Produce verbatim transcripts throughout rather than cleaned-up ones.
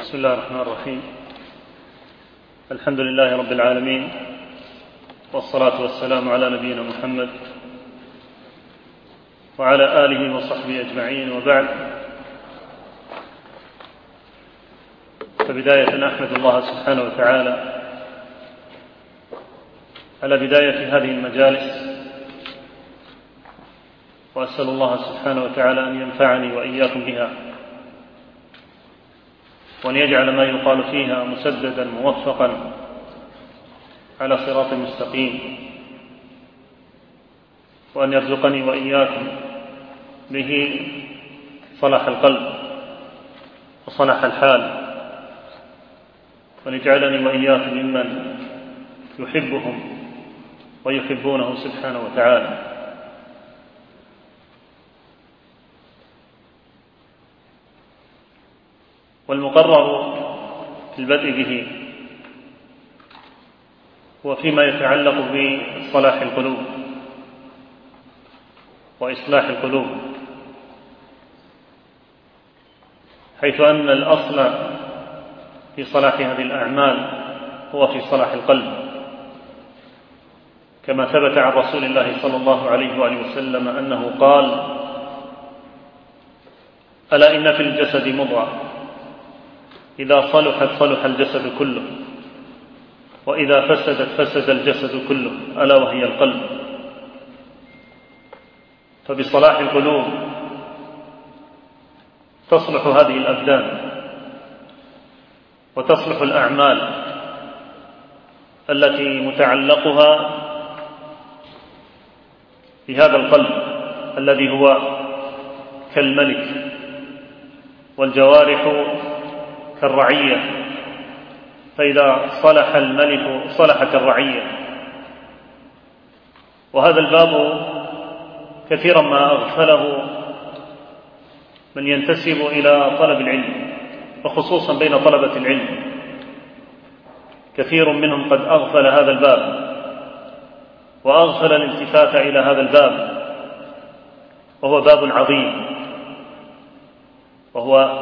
بسم الله الرحمن الرحيم. الحمد لله رب العالمين، والصلاة والسلام على نبينا محمد وعلى آله وصحبه أجمعين، وبعد. فبداية أحمد الله سبحانه وتعالى على بداية هذه المجالس، وأسأل الله سبحانه وتعالى أن ينفعني وإياكم بها، وأن يجعل ما يقال فيها مسددا موفقا على صراط مستقيم، وأن يرزقني وإياكم به صلاح القلب وصلاح الحال، وأن يجعلني وإياكم ممن يحبهم ويحبونه سبحانه وتعالى. والمقرر في البدء به هو فيما يتعلق بصلاح القلوب وإصلاح القلوب، حيث أن الأصل في صلاح هذه الأعمال هو في صلاح القلب، كما ثبت عن رسول الله صلى الله عليه وآله وسلم أنه قال: ألا إن في الجسد مضغة إذا صلحت صلح الجسد كله، وإذا فسدت فسد الجسد كله، ألا وهي القلب. فبصلاح القلوب تصلح هذه الأبدان، وتصلح الأعمال التي متعلقها بهذا القلب الذي هو كالملك، والجوارح كالرعية، فإذا صلح الملك صلحت الرعية. وهذا الباب كثيرا ما أغفله من ينتسب إلى طلب العلم، وخصوصا بين طلبة العلم كثير منهم قد أغفل هذا الباب، وأغفل الالتفات إلى هذا الباب، وهو باب عظيم، وهو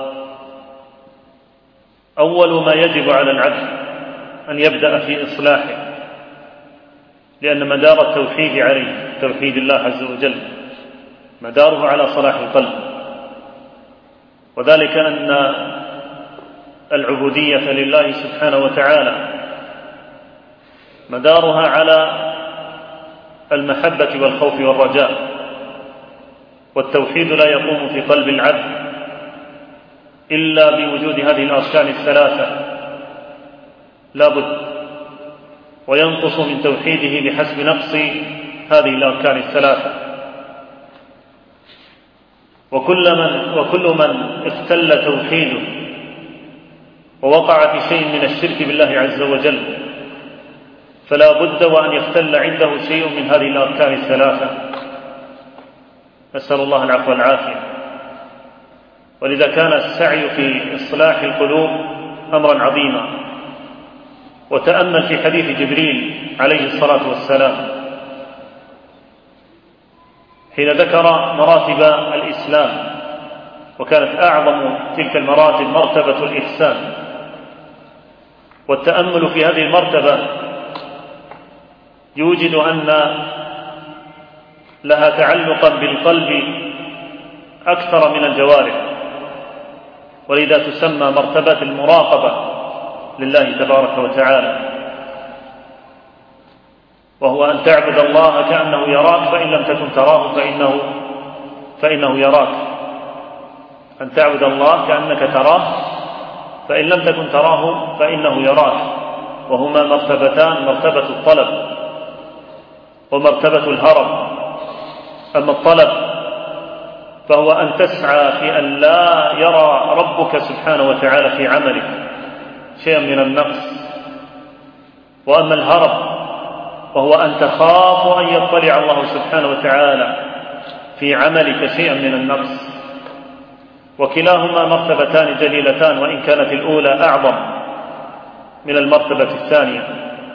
أول ما يجب على العبد أن يبدأ في إصلاحه، لأن مدار التوحيد عليه، توحيد الله عز وجل، مداره على صلاح القلب، وذلك أن العبودية لله سبحانه وتعالى مدارها على المحبة والخوف والرجاء، والتوحيد لا يقوم في قلب العبد إلا بوجود هذه الأركان الثلاثة لا بد، وينقص من توحيده بحسب نقص هذه الأركان الثلاثة. وكل من, وكل من اختل توحيده ووقع في شيء من الشرك بالله عز وجل فلا بد وأن يختل عنده شيء من هذه الأركان الثلاثة، نسأل الله العفو والعافية. ولذا كان السعي في إصلاح القلوب أمرا عظيما. وتأمل في حديث جبريل عليه الصلاة والسلام حين ذكر مراتب الإسلام، وكانت أعظم تلك المراتب مرتبة الإحسان. والتأمل في هذه المرتبة يوجد أن لها تعلقا بالقلب أكثر من الجوارح، ولذا تسمى مرتبة المراقبة لله تبارك وتعالى، وهو أن تعبد الله كأنه يراك، فإن لم تكن تراه فإنه, فإنه يراك. أن تعبد الله كأنك تراه، فإن لم تكن تراه فإنه يراك. وهما مرتبتان: مرتبة الطلب ومرتبة الهرب. أما الطلب فهو أن تسعى في أن لا يرى ربك سبحانه وتعالى في عملك شيئا من النقص. وأما الهرب وهو أن تخاف أن يطلع الله سبحانه وتعالى في عملك شيئا من النقص. وكلاهما مرتبتان جليلتان، وإن كانت الأولى أعظم من المرتبة الثانية.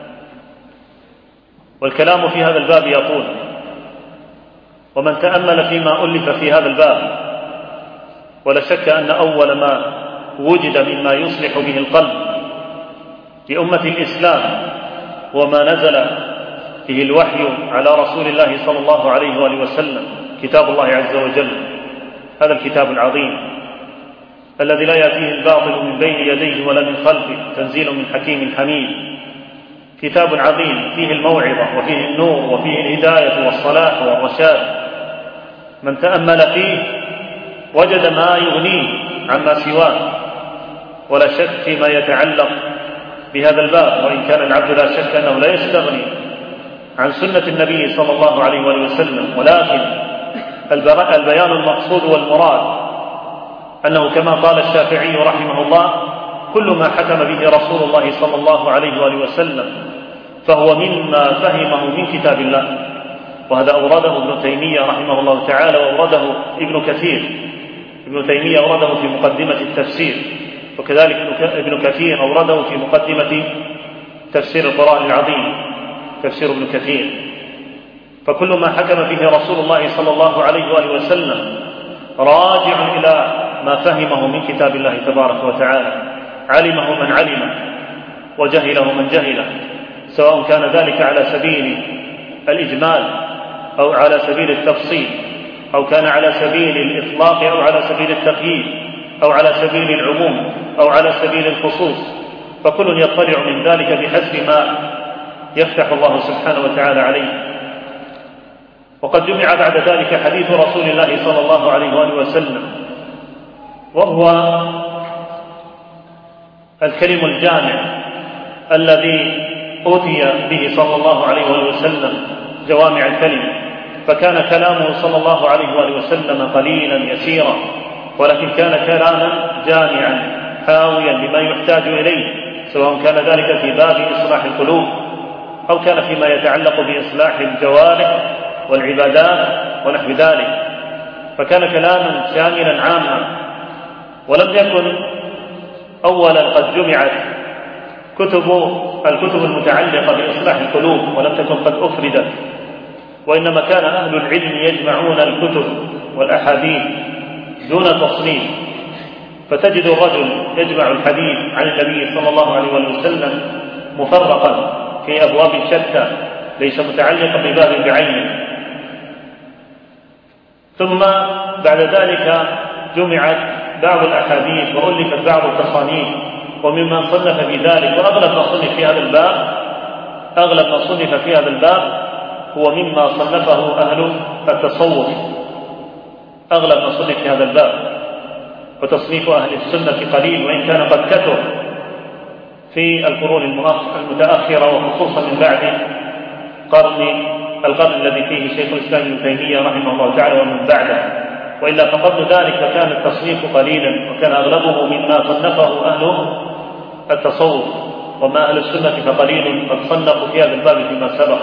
والكلام في هذا الباب يطول، ومن تأمل فيما ألف في هذا الباب ولا شك أن أول ما وجد مما يصلح به القلب لأمة الإسلام وما نزل به الوحي على رسول الله صلى الله عليه وآله وسلم كتاب الله عز وجل، هذا الكتاب العظيم الذي لا يأتيه الباطل من بين يديه ولا من خلفه، تنزيل من حكيم حميد، كتاب عظيم فيه الموعظة وفيه النور وفيه الهداية والصلاح والرشاد. من تأمل فيه وجد ما يغنيه عما سواه، ولا شك فيما يتعلق بهذا الباب، وإن كان العبد لا شك أنه لا يستغني عن سنة النبي صلى الله عليه وآله وسلم، ولكن البيان المقصود والمراد أنه كما قال الشافعي رحمه الله: كل ما حكم به رسول الله صلى الله عليه وآله وسلم فهو مما فهمه من كتاب الله. وهذا أورده ابن تيمية رحمه الله تعالى، وأورده ابن كثير ابن تيمية أورده في مقدمة التفسير، وكذلك ابن كثير أورده في مقدمة تفسير القرآن العظيم، تفسير ابن كثير. فكل ما حكم به رسول الله صلى الله عليه وآله وسلم راجع إلى ما فهمه من كتاب الله تبارك وتعالى، علمه من علمه وجهله من جهله، سواء كان ذلك على سبيل الإجمال أو على سبيل التفصيل، أو كان على سبيل الإطلاق أو على سبيل التقييد، أو على سبيل العموم أو على سبيل الخصوص، فكل يطلع من ذلك بحسب ما يفتح الله سبحانه وتعالى عليه. وقد جمع بعد ذلك حديث رسول الله صلى الله عليه وآله وسلم، وهو الكلم الجامع الذي أوتي به صلى الله عليه وآله وسلم جوامع الكلم، فكان كلامه صلى الله عليه وآله وسلم قليلا يسيرا، ولكن كان كلاما جامعا حاويا لما يحتاج إليه، سواء كان ذلك في باب إصلاح القلوب أو كان فيما يتعلق بإصلاح الجوارح والعبادات ونحو ذلك، فكان كلاما شاملا عاما. ولم يكن أولا قد جمعت كتب الكتب المتعلقة بإصلاح القلوب ولم تكن قد أفردت، وإنما كان أهل العلم يجمعون الكتب والأحاديث دون تصنيف، فتجد الرجل يجمع الحديث عن النبي صلى الله عليه وسلم مفرقا في أبواب شتى ليس متعلقا بباب بعينه، ثم بعد ذلك جمعت بعض الأحاديث وألفت بعض التصانيف، وممن صنف في ذلك، وأغلب ما صنف في هذا الباب أغلب ما صنف في هذا الباب هو مما صنفه أهل التصوف، أغلب ما صنف في هذا الباب، وتصنيف أهل السنة قليل، وإن كان قد كثر في القرون المتأخرة، وخصوصا من بعد قرن القرن الذي فيه شيخ الإسلام ابن تيمية رحمه الله تعالى ومن بعده، وإلا فقبل ذلك كان التصنيف قليلا، وكان أغلبه مما صنفه أهل التصوف، وما أهل السنة فقليل قد صنفوا في هذا الباب فيما سبق.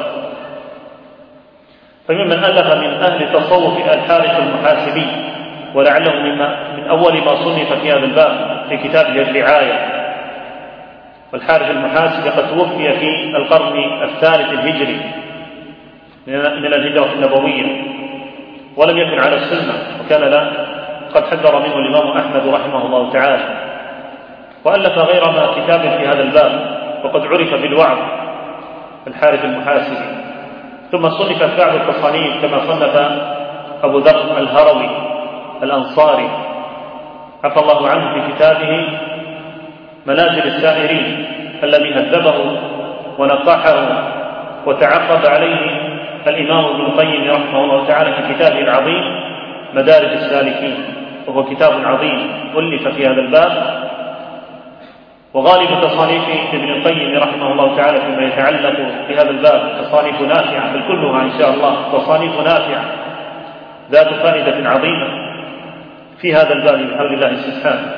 فممن ألف من أهل التصوف الحارث المحاسبي، ولعله من أول ما صنف في هذا الباب في كتابه الرعاية. والحارث المحاسبي قد توفي في القرن الثالث الهجري من الهجرة النبوية، ولم يكن على السنة، وكان لا قد حذر منه الإمام أحمد رحمه الله تعالى، وألف غير ما كتاب في هذا الباب، وقد عرف بالوعظ الحارث المحاسبي. ثم صنفت بعض التصانيف كما صنف أبو ذر الهروي الأنصاري عفى الله عنه في كتابه منازل السائرين، الذي هذبه ونقحه وتعقب عليه الإمام ابن القيم رحمه الله تعالى في كتابه العظيم مدارج السالكين، وهو كتاب عظيم ألف في هذا الباب. وغالب تصانيف ابن القيم رحمه الله تعالى فيما يتعلق بهذا الباب تصانيف نافعة، بل كلها إن شاء الله تصانيف نافعة ذات فائدة عظيمة في هذا الباب بحول الله سبحانه.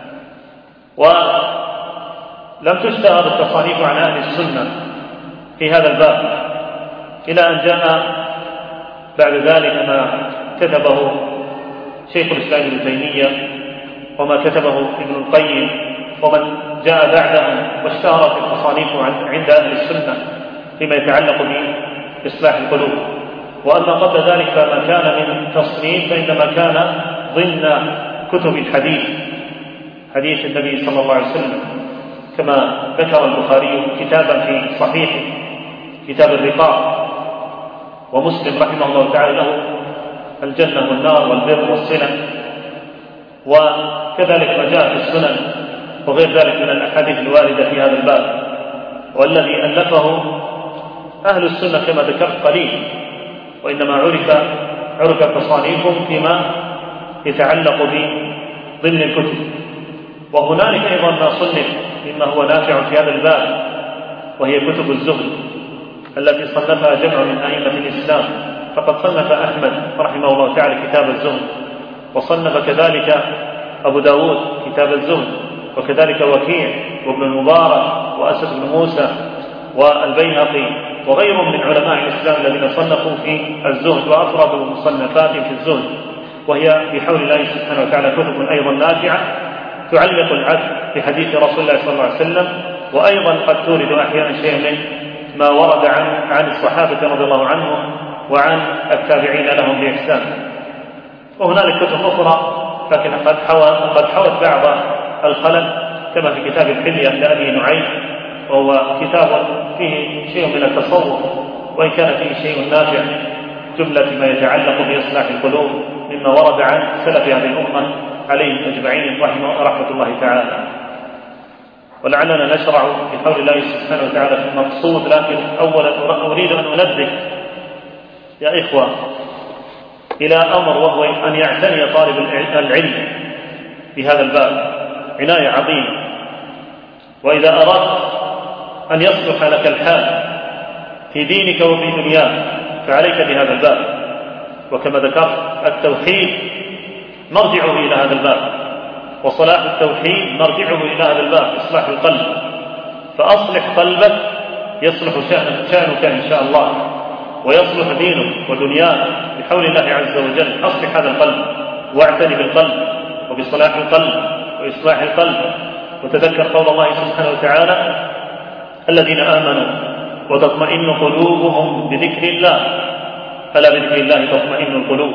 ولم تشتهر التصانيف عن أهل السنة في هذا الباب، إلى أن جاء بعد ذلك ما كتبه شيخ الإسلام ابن تيمية وما كتبه ابن القيم ومن جاء بعدهم، واشتهرت التصانيف عند أهل السنة فيما يتعلق بإصلاح القلوب. وأما قبل ذلك فما كان من تصنيف فإنما كان ضمن كتب الحديث، حديث النبي صلى الله عليه وسلم، كما ذكر البخاري كتابا في صحيحه كتاب الرقاق، ومسلم رحمه الله تعالى له الجنة والنار والبر والصلة، وكذلك ما جاء في السنن وغير ذلك من الأحاديث الواردة في هذا الباب، والذي ألفه أهل السنة كما ذكرت قليل، وإنما عرف عرف تصانيفهم فيما يتعلق بضمن الكتب. وهنالك أيضا ما صنف مما هو نافع في هذا الباب، وهي كتب الزهد التي صنفها جمع من أئمة الإسلام. فقد صنف أحمد رحمه الله تعالى كتاب الزهد، وصنف كذلك أبو داود كتاب الزهد، وكذلك وكيع وابن المبارك وأسد بن موسى والبيهقي وغيرهم من علماء الإسلام الذين صنفوا في الزهد وأفردوا مصنفات في الزهد، وهي بحول الله سبحانه وتعالى كتب أيضا نافعة تعلق العبد بحديث رسول الله صلى الله عليه وسلم، وأيضا قد تورد أحيانا شيء من ما ورد عن عن الصحابة رضي الله عنهم وعن التابعين لهم بإحسان. وهنالك كتب أخرى لكن قد حوت قد حوت بعض الخلل، كما في كتاب الحلية لأبي نعيم، وهو كتاب فيه شيء من التصوف، وإن كان فيه شيء نافع جملة ما يتعلق بإصلاح القلوب مما ورد عن سلف هذه الأمة عليهم أجمعين رحمة الله تعالى. ولعلنا نشرع في قول الله سبحانه وتعالى في المقصود، لكن أولا أريد أن أنبه يا إخوة إلى أمر، وهو أن يعتني طالب العلم بهذا الباب عناية عظيمة. وإذا أردت أن يصلح لك الحال في دينك وفي دنياك فعليك بهذا الباب. وكما ذكرت التوحيد مرجعه إلى هذا الباب، وصلاح التوحيد مرجعه إلى هذا الباب، إصلاح القلب. فأصلح قلبك يصلح شأنك إن شاء الله، ويصلح دينك ودنياك بحول الله عز وجل. أصلح هذا القلب واعتني بالقلب وبصلاح القلب وإصلاح القلب. وتذكر قول الله سبحانه وتعالى: الذين آمنوا وتطمئن قلوبهم بذكر الله، فلا بذكر الله تطمئن القلوب.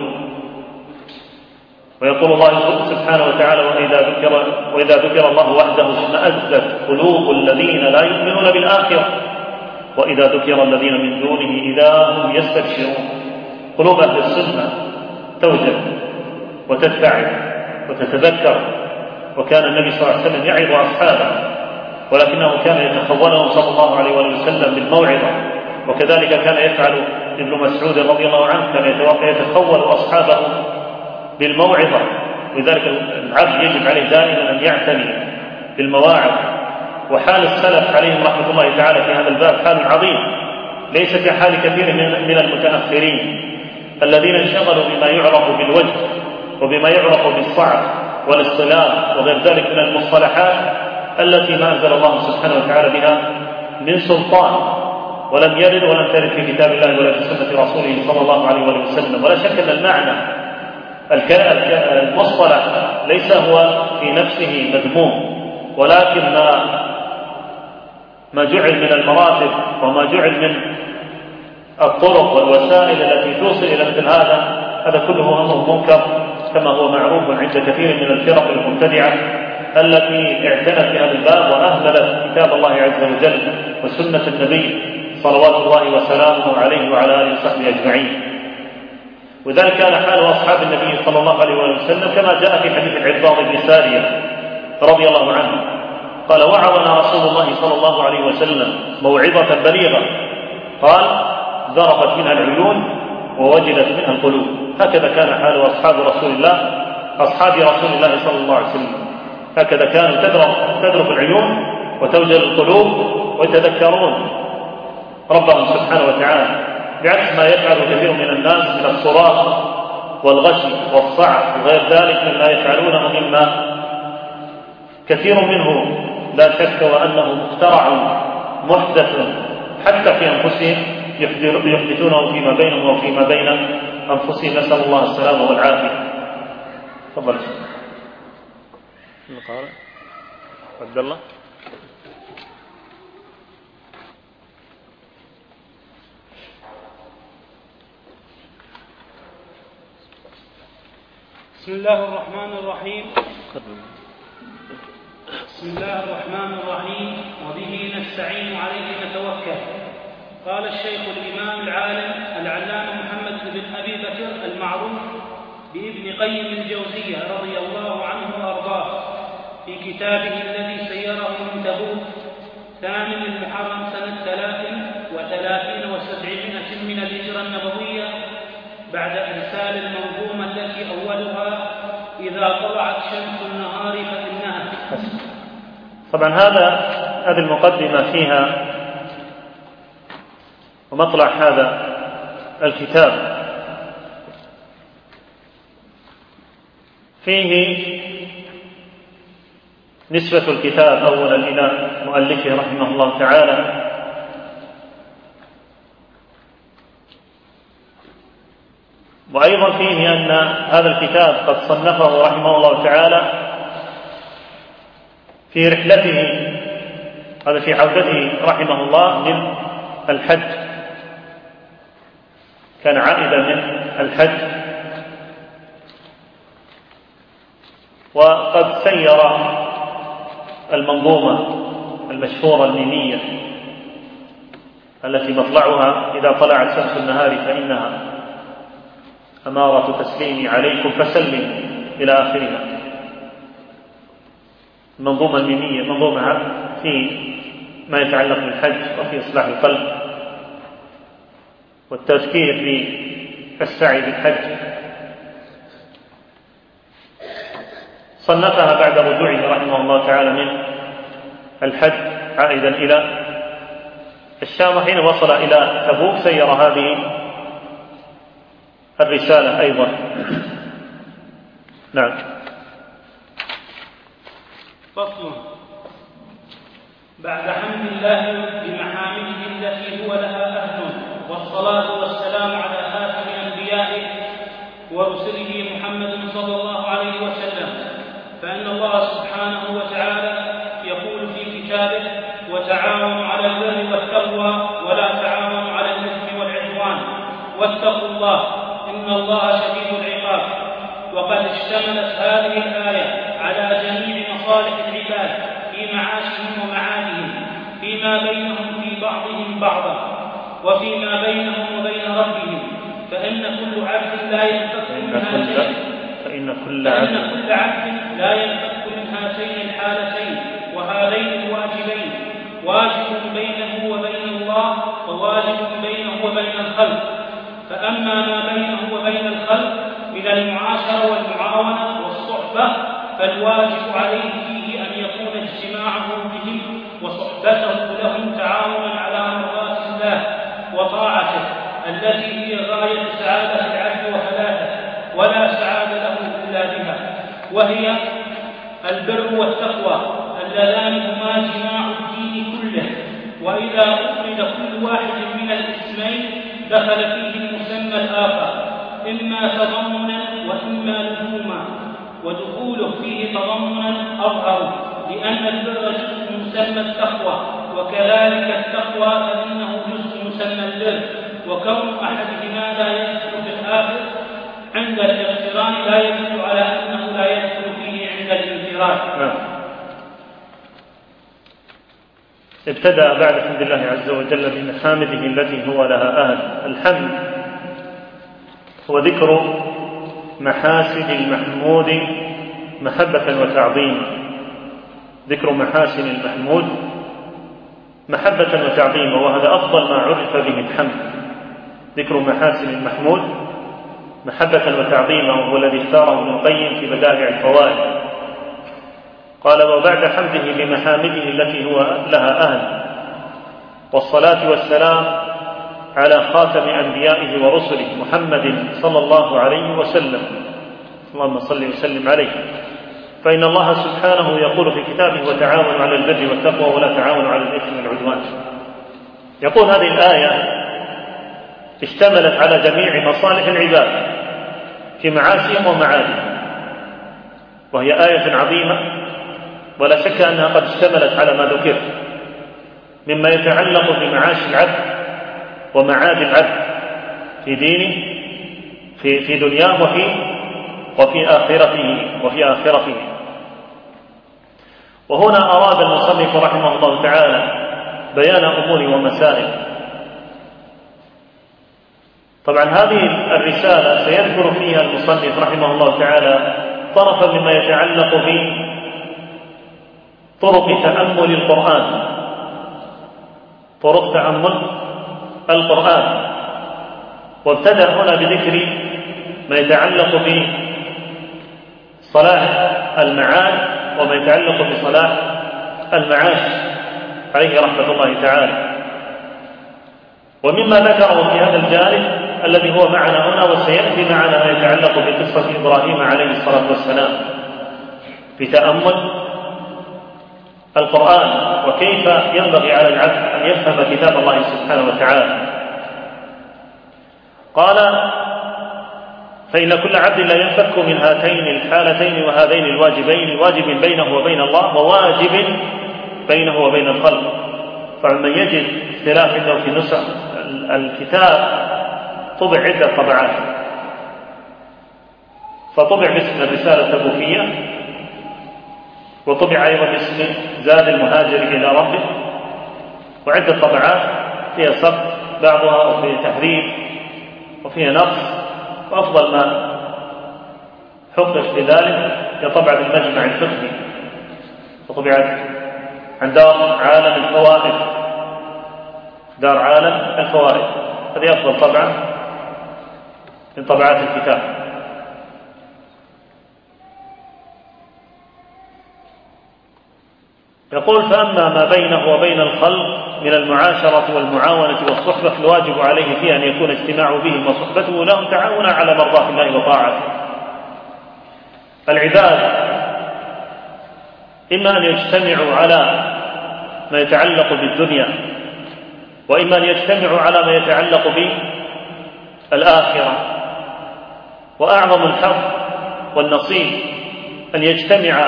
ويقول الله سبحانه وتعالى: وإذا ذكر, وإذا ذكر الله وحده اشمأزت قلوب الذين لا يؤمنون بالآخرة وإذا ذكر الذين من دونه إذا هم يستبشرون. قلوب أهل السنة توجد وتتبع وتتذكر. وكان النبي صلى الله عليه وسلم يعظ أصحابه، ولكنه كان يتخولهم صلى الله عليه وسلم بالموعظة. وكذلك كان يفعل ابن مسعود رضي الله عنه، كان يتخول أصحابه بالموعظة. لذلك العبد يجب عليه دائما أن يعتني بالمواعظ. وحال السلف عليهم رحمة الله تعالى في هذا الباب حال عظيم، ليس كحال كثير من المتأخرين الذين انشغلوا بما يعرف بالوجه وبما يعرف بالصعب والاصطلاح وغير ذلك من المصطلحات التي ما أنزل الله سبحانه وتعالى بها من سلطان، ولم يرد ولم ترد في كتاب الله ولا في سنة رسوله صلى الله عليه وسلم. ولا شك أن المعنى المصطلح ليس هو في نفسه مذموم، ولكن ما ما جعل من المراتب وما جعل من الطرق والوسائل التي توصل إلى مثل هذا، هذا كله أمر منكر، كما هو معروف عند كثير من الفرق المبتدعة التي اعتنت بهذا الباب وأهملت كتاب الله عز وجل وسنة النبي صلوات الله وسلامه عليه وعلى آله وصحبه أجمعين. وذلك كان حال أصحاب النبي صلى الله عليه وسلم كما جاء في حديث العرباض بن سارية رضي الله عنه قال: وعظنا رسول الله صلى الله عليه وسلم موعظة بليغة، قال: ذرفت منها العيون ووجلت منها القلوب. هكذا كان حال أصحاب رسول الله أصحاب رسول الله صلى الله عليه وسلم، هكذا كانوا تذرف, تذرف العيون وتوجل القلوب ويتذكرون ربهم سبحانه وتعالى، بعكس ما يفعل كثير من الناس من الصراخ والغش والصعب وغير ذلك مما يفعلونه، مما كثير منه لا شك وأنه مخترع محدث حتى في أنفسهم يحدثونه فيما بينهم وفيما بين أنفسهم. نسأل الله السلامة والعافية. تفضل القارئ عبد الله. بسم الله الرحمن الرحيم. بسم الله الرحمن الرحيم، وبه نستعين عليه نتوكل. قال الشيخ الإمام العالم العلامة محمد بن أبي بكر المعروف بابن قيم الجوزية رضي الله عنه وأرضاه في كتابه الذي سيره من تبوك ثامن المحرم سنة ثلاث وثلاثين وسبعمائة من الهجرة النبوية بعد إرسال المنظومة التي أولها إذا طلعت شمس النهار فإنها. طبعا هذا هذه المقدمة فيها ومطلع هذا الكتاب فيه نسبة الكتاب أولا إلى مؤلفه رحمه الله تعالى، وأيضا فيه أن هذا الكتاب قد صنفه رحمه الله تعالى في رحلته، هذا في عودته رحمه الله من الحج، كان عائدا من الحج وقد سير المنظومة المشهورة الميمية التي مطلعها إذا طلعت شمس النهار فإنها أمارة تسليمي عليكم فسلموا إلى آخرها. المنظومة الميمية منظومة في ما يتعلق بالحج وفي إصلاح القلب والتذكير بالسعي بالحج، صنفها بعد رجوعه رحمه الله تعالى من الحج عائدا إلى الشام، حين وصل إلى تبوك سير هذه الرسالة أيضا. نعم. فصل. بعد حمد الله بمحامده التي هو لها أهل، والصلاة والسلام على خاتم أنبيائه ورسله محمد صلى الله عليه وسلم، فإن الله سبحانه وتعالى يقول في كتابه: وتعاونوا على البر والتقوى ولا تعاونوا على الإثم والعدوان واتقوا الله إن الله شديد العقاب. وقد اشتملت هذه الآية على جميع مصالح العباد في معاشهم ومعادهم، فيما بينهم في بعضهم بعضا وفيما بينهم وبين ربهم، فإن كل عبد لا ينفك من هاتين فإن كل عبد كل عبد لا ينفك من هاتين الحالتين وهذين الواجبين، واجب بينه وبين الله وواجب بينه وبين الخلق. فأما ما بينه وبين الخلق من المعاشرة والمعاونة والصحبة فالواجب عليه فيه أن يكون اجتماعه بهم وصحبته لهم تعاونا على مرضات الله وطاعته التي هي غاية سعادة العبد وفلاحه، ولا سعادة له إلا بها، وهي البر والتقوى اللذان هما جماع الدين كله. وإذا أفرد كل واحد من الاسمين دخل فيه المسمى الآخر، إما تضمنا وإما لزوما، ودخوله فيه تضمنا أظهر، لأن البر جزء مسمى التقوى، وكذلك التقوى فإنه جزء مسمى البر، وكون أحدهما لا يدخل في الآخر عند الاقتران لا يدل على أنه لا يدخل فيه عند الانفراد. ابتدأ بعد حمد الله عز وجل بمحامده التي هو لها أهل. الحمد هو ذكر محاسن المحمود محبة وتعظيما، ذكر محاسن المحمود محبة وتعظيما، وهذا أفضل ما عرف به الحمد، ذكر محاسن المحمود محبة وتعظيما، وهو الذي اختاره ابن القيم في بدائع الفوائد. قال: وبعد حمده بمحامده التي هو لها أهل، والصلاة والسلام على خاتم أنبيائه ورسله محمد صلى الله عليه وسلم، اللهم صل وسلم عليه، فإن الله سبحانه يقول في كتابه: وتعاونوا على البر والتقوى ولا تعاونوا على الإثم والعدوان. يقول هذه الآية اشتملت على جميع مصالح العباد في معاشهم ومعادهم، وهي آية عظيمة، ولا شك أنها قد اشتملت على ما ذكر مما يتعلق بمعاش العبد ومعاد العبد في دينه في في دنياه وفي وفي آخرته وفي آخرته. وهنا أراد المصنف رحمه الله تعالى بيان أمور ومسائل. طبعا هذه الرسالة سيذكر فيها المصنف رحمه الله تعالى طرفا مما يتعلق بطرق تأمل القرآن، طرق تأمل القرآن، وابتدأ هنا بذكر ما يتعلق بصلاح المعاد وما يتعلق بصلاح المعاش عليه رحمة الله تعالى. ومما ذكره في هذا الجانب الذي هو معنا هنا وسيأتي معنا ما يتعلق بقصة إبراهيم عليه الصلاة والسلام في تأمل القرآن، وكيف ينبغي على العبد أن يفهم كتاب الله سبحانه وتعالى. قال: فإن كل عبد لا ينفك من هاتين الحالتين وهذين الواجبين، واجب بينه وبين الله وواجب بينه وبين الخلق. فمن يجد اختلاف عنده في نسخ الكتاب طبع عدة طبعات، فطبع باسم الرسالة التبوكية، وطبع أيضا باسم زاد المهاجر إلى ربه، وعدة طبعات فيها سقط بعضها وفيها تحريف وفيها نقص، وأفضل ما حقق في ذلك هي طبعة المجمع الفقهي، وطبعت عن دار عالم الفوائد، دار عالم الفوائد، هذه أفضل طبعة من طبعات الكتاب. يقول: فأما ما بينه وبين الخلق من المعاشرة والمعاونة والصحبة فالواجب عليه فيه أن يكون اجتماع بهم وصحبته لهم تعاونا على مرضاة الله وطاعته. العباد إما أن يجتمعوا على ما يتعلق بالدنيا، وإما أن يجتمعوا على ما يتعلق بالآخرة، وأعظم الحظ والنصيب أن يجتمع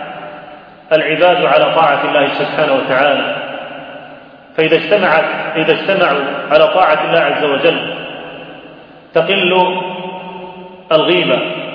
العباد على طاعة الله سبحانه وتعالى. فإذا اجتمعت إذا اجتمعوا على طاعة الله عز وجل تقل الغيبة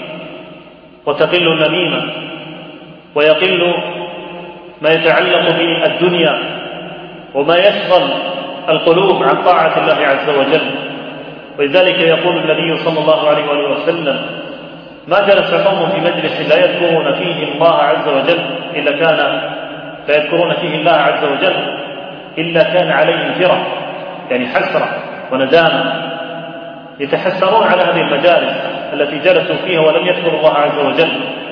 وتقل النميمة ويقل ما يتعلق بالدنيا وما يشغل القلوب عن طاعة الله عز وجل. ولذلك يقول النبي صلى الله عليه وآله وسلم: ما جلس قوم في مجلس لا يذكرون فيه الله عز وجل إلا كان لا يذكرون فيه الله عز وجل إلا كان عليهم فرة، يعني حسرة وندامة، يتحسرون على هذه المجالس التي جلسوا فيها ولم يذكروا الله عز وجل.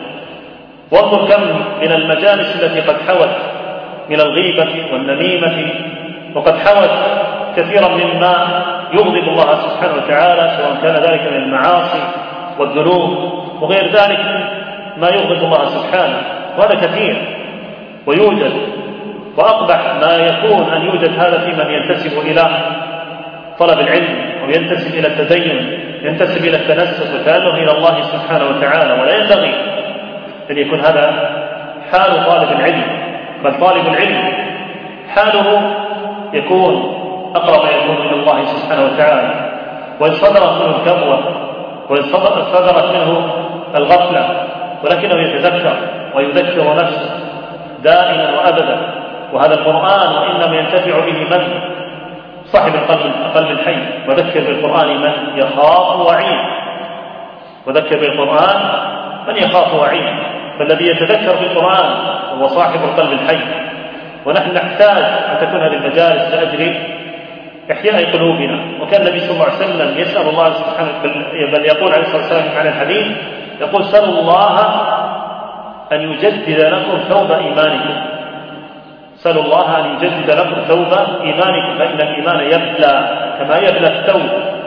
وانظر كم من المجالس التي قد حوت من الغيبة والنميمة، وقد حوت كثيرا مما يغضب الله سبحانه وتعالى، سواء كان ذلك من المعاصي والذنوب وغير ذلك ما يغضب الله سبحانه، وهذا كثير ويوجد. وأقبح ما يكون أن يوجد هذا في من ينتسب إلى طلب العلم أو ينتسب إلى التدين، ينتسب إلى التنسك والتأله إلى الله سبحانه وتعالى. ولا ينبغي أن يكون هذا حال طالب العلم، بل طالب العلم حاله يكون أقرب يكون إلى الله سبحانه وتعالى. وإن صدرت منه الكبوة وإن صدرت منه الغفلة ولكنه يتذكر ويذكر نفسه دائما وأبدا. وهذا القرآن وإنما ينتفع به من صاحب القلب القلب الحي. وذكر بالقرآن من يخاف وعيد، وذكر بالقرآن من يخاف وعيد. فالذي يتذكر بالقرآن هو صاحب القلب الحي. ونحن نحتاج أن تكون هذه المجالس لأجل إحياء قلوبنا. وكان النبي صلى الله عليه وسلم يسأل الله سبحانه، بل يقول عليه الصلاة والسلام عن الحديث، يقول: سألوا الله أن يجدد لكم ثوب إيمانكم، سألوا الله أن يجدد لكم ثوب إيمانكم، فإن الإيمان يبلى كما يبلى الثوب.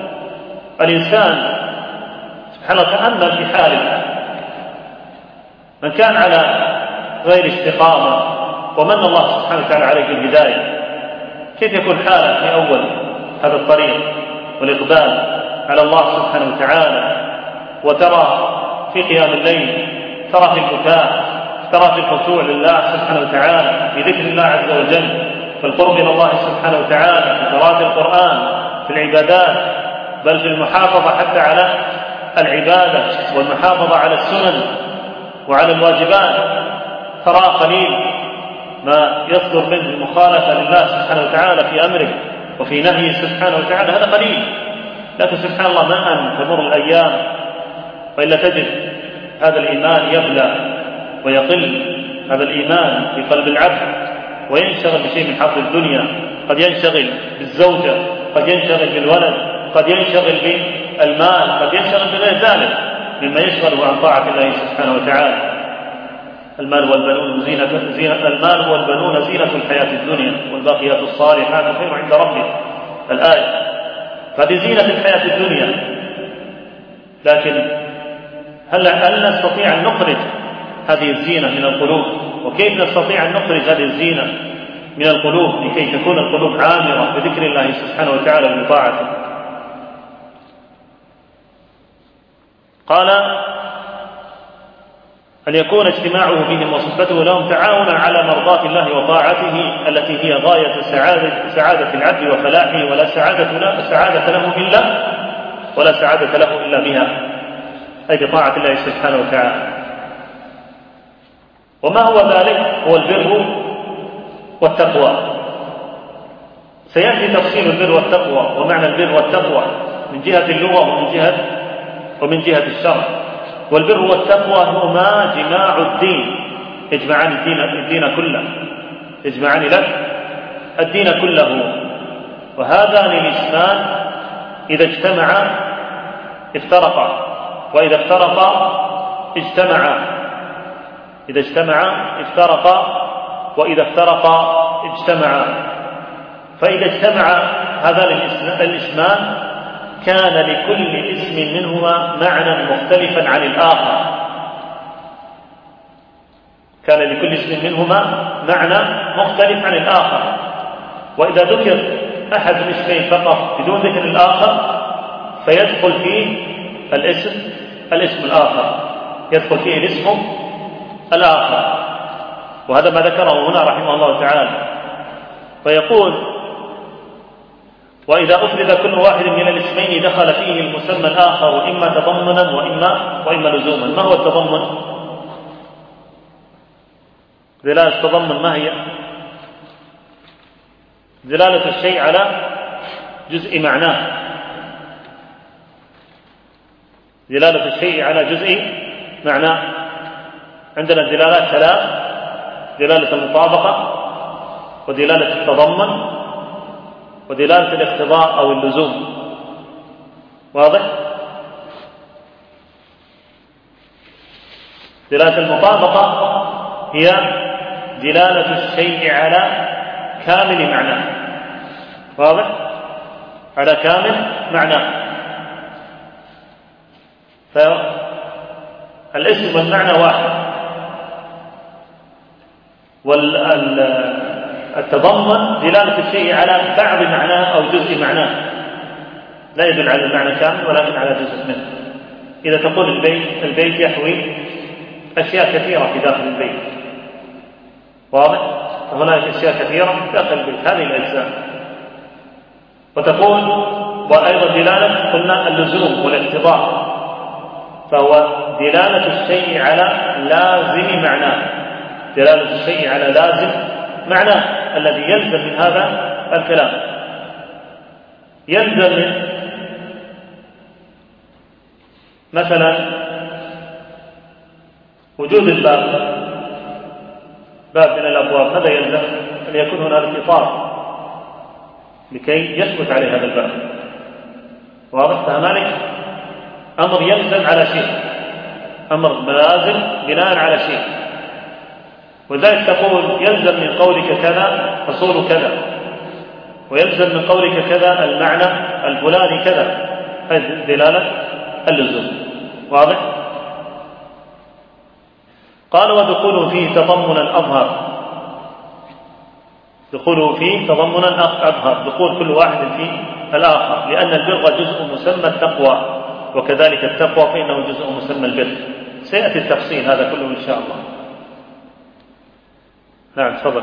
الإنسان سبحانه تأمل في حاله، من كان على غير استقامة ومن الله سبحانه وتعالى عليه بالهداية، كيف يكون حاله في أول هذا الطريق والإقبال على الله سبحانه وتعالى؟ وترى في قيام الليل، ترى في البكاء، ترى في الخشوع لله سبحانه وتعالى، في ذكر الله عز وجل، في القرب من الله سبحانه وتعالى، في قراءة القرآن، في العبادات، بل في المحافظة حتى على العبادة والمحافظة على السنن وعلى الواجبات. ترى قليل ما يصدر منه المخالفة لله سبحانه وتعالى في أمره وفي نهيه سبحانه وتعالى هذا قليل. لكن سبحان الله ما أن تمر الأيام وإلا تجد هذا الإيمان يبلى ويقل هذا الإيمان في قلب العبد وينشغل بشيء من حظ الدنيا، قد ينشغل بالزوجة، قد ينشغل بالولد، قد ينشغل بالمال، قد ينشغل بغير ذلك مما يشغله عن طاعة الله سبحانه وتعالى. المال والبنون زينة, زينة المال والبنون زينة الحياة الدنيا والباقيات الصالحات خير عند ربك، الآية. فهذه زينة الحياة الدنيا، لكن هل, هل نستطيع أن نخرج هذه الزينة من القلوب؟ وكيف نستطيع أن نخرج هذه الزينة من القلوب لكي تكون القلوب عامرة بذكر الله سبحانه وتعالى وبطاعته؟ قال أن يكون اجتماعه بهم وصحبته لهم تعاونا على مرضاة الله وطاعته التي هي غاية سعادة, سعادة العبد وفلاحه، ولا سعادة له, سعادة له إلا ولا سعادة له إلا بها، أي بطاعة الله سبحانه وتعالى. وما هو ذلك؟ هو البر والتقوى. سيأتي تفصيل البر والتقوى ومعنى البر والتقوى من جهة اللغة ومن جهة ومن جهة الشرع. والبر والتقوى هما جماع الدين، يجمعان الدين, الدين كله، يجمعان لك الدين كله. وهذان الاسمان إذا اجتمعا افترقا، وإذا افترقا اجتمعا، إذا اجتمعا افترقا، وإذا افترقا اجتمعا. فإذا اجتمع هذان الاسمان كان لكل اسم منهما معنى مختلفا عن الآخر، كان لكل اسم منهما معنى مختلف عن الآخر. وإذا ذكر أحد الاسمين فقط بدون ذكر الآخر فيدخل فيه الاسم الاسم الآخر، يدخل فيه الاسم الآخر. وهذا ما ذكره هنا رحمه الله تعالى. فيقول: وإذا أفرد كل واحد من الاسمين دخل فيه المسمى الآخر إما تضمنا وإما, وإما لزوما. ما هو التضمن؟ دلالة التضمن ما هي؟ دلالة الشيء على جزء معناه، دلالة الشيء على جزء معناه. عندنا الدلالات ثلاث: دلالة المطابقة، ودلالة التضمن، ودلالة الاقتضاء أو اللزوم. واضح؟ دلالة المطابقة هي دلالة الشيء على كامل معناه. واضح؟ على كامل معناه. فالاسم والمعنى واحد، والتضمن دلالة الشيء على بعض معناه أو جزء معناه، لا يدل على المعنى كامل ولكن على جزء منه. إذا تقول البيت البيت يحوي أشياء كثيرة في داخل البيت، واضح؟ فهناك أشياء كثيرة داخل البيت، هذه الأجزاء. وتقول وأيضا دلالة قلنا اللزوم والاقتضاء، فهو دلالة الشيء على لازم معناه، دلالة الشيء على لازم معناه الذي يلزم من هذا الكلام. يلزم من مثلا وجود الباب، باب من الأبواب، ماذا يلزم؟ أن يكون هنالك إطار لكي يثبت عليه هذا الباب. واضح؟ فهنالك أمر يلزم على شيء، أمر لازم بناء على شيء. وذلك تقول يلزم من قولك كذا حصول كذا، ويلزم من قولك كذا المعنى الفلاني كذا، هذه دلالة اللزوم. واضح؟ قال: ودخوله فيه تضمنا أظهر، دخوله فيه تضمنا أظهر، دخول كل واحد في الآخر، لأن البر جزء مسمى التقوى، وكذلك التقوى فإنه جزء مسمى البر. سيأتي التفصيل هذا كله إن شاء الله. نعم تفضل.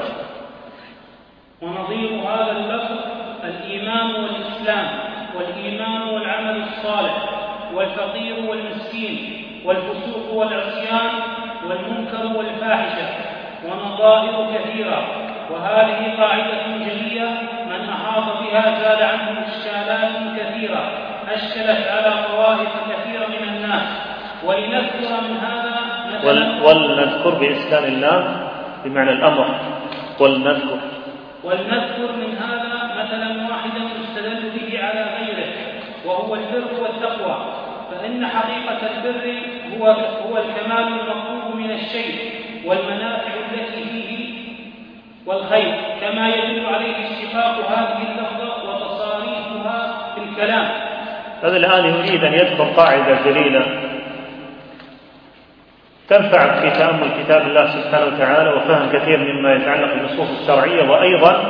ونظير هذا اللفظ الإيمان والإسلام، والإيمان والعمل الصالح، والفقير والمسكين، والفسوق والعصيان، والمنكر والفاحشة، ونظائر كثيرة، وهذه قاعدة جلية من أحاط بها زال عنه إشكالات كثيرة أشكلت على طوائف كثيرة من الناس. ولنذكر من هذا مثلا ولنذكر بإسكان اللام بمعنى الأمر ولنذكر ولنذكر من هذا مثلا واحدا يستدل به على غيره، وهو البر والتقوى. فإن حقيقة البر هو هو الكمال المطلوب من الشيء والمنافع التي فيه والخير، كما يدل عليه اشتقاق هذه اللفظة وتصاريفها في الكلام. هذا الآن يريد أن يذكر قاعدة جليلة تنفع في تأمل كتاب الله سبحانه وتعالى وفهم كثير مما يتعلق بالنصوص الشرعية، وأيضا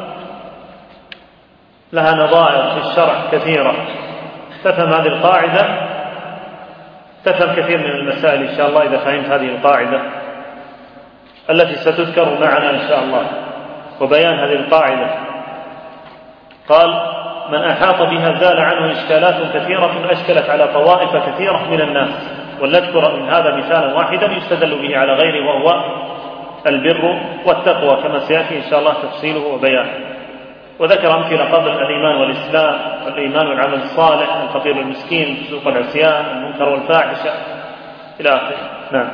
لها نظائر في الشرع كثيرة. تفهم هذه القاعدة تفهم كثير من المسائل إن شاء الله إذا فهمت هذه القاعدة التي ستذكر معنا إن شاء الله. وبيان هذه القاعدة قال: من أحاط بها زال عنه إشكالات كثيرة أشكلت على طوائف كثيرة من الناس. ولنذكر من هذا مثالا واحدا يستدل به على غيره، وهو البر والتقوى، كما سيأتي إن شاء الله تفصيله وبيانه. وذكر أمثلة قبل: الإيمان والإسلام، الإيمان والعمل الصالح، الفقير والمسكين، سوق العصيان، المنكر والفاحشة، إلى آخره. نعم.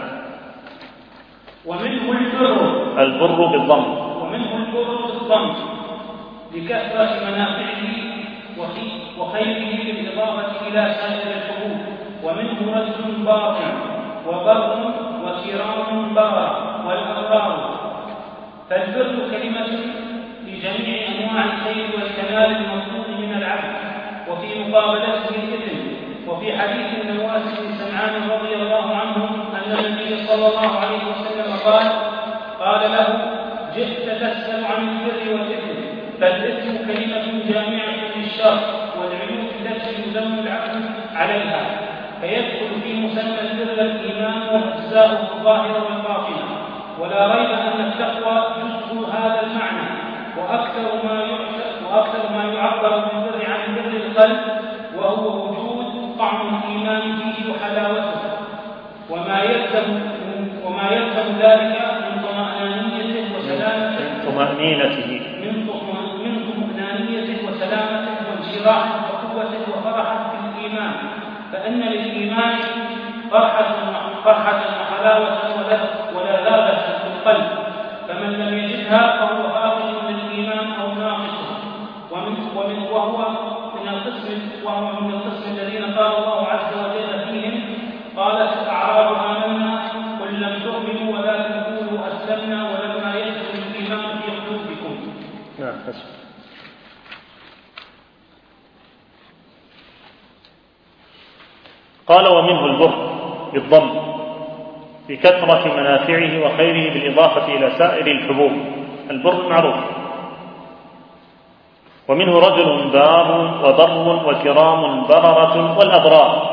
ومنه البر البر بالضم ومنه البر بالضم لكثرة منافعه وخيره بالإضافة إلى سائر الحقوق. ومنه رجل بار وبر وكرام بار والأبرار. فالبر كلمة لجميع أنواع الخير والكمال المطلوب من العبد، وفي مقابلته الإثم. وفي حديث النواس بن سمعان رضي الله عنه أن النبي صلى الله عليه وسلم قال قال له: جئت تسأل عن البر والإثم، فالإثم كلمة جامعة للشر والعيوب التي يذم العبد عليها، فيدخل في مسمى البر الإيمان وأجزاؤه الظاهرة والباطنة. ولا ريب أن التقوى جزء هذا المعنى، وأكثر ما وأكثر ما يعبر بالبر عن بر القلب، وهو وجود طعم الإيمان فيه وحلاوته، وما يلزم وما يلزم ذلك من طمأنينته وسلامته طمأنينته من طمأنينته وسلامته وانشراح وقوته وفرحه في الإيمان. فإن للإيمان فرحة فرحة وحلاوة ولذاذة في القلب، فمن لم يجدها فهو فاقد للإيمان أو ناقصه. ومن ومن وهو من القسم وهو من القسم الذين قال الله عز وجل فيهم: قالت الأعراب آمنا قل لم تؤمنوا ولكن قولوا أسلمنا ولما يدخل الإيمان في قلوبكم. نعم. قال: ومنه البر بالضم بكثرة منافعه وخيره بالإضافة إلى سائر الحبوب. البر معروف. ومنه رجل بار وبر وكرام بررة والأبرار.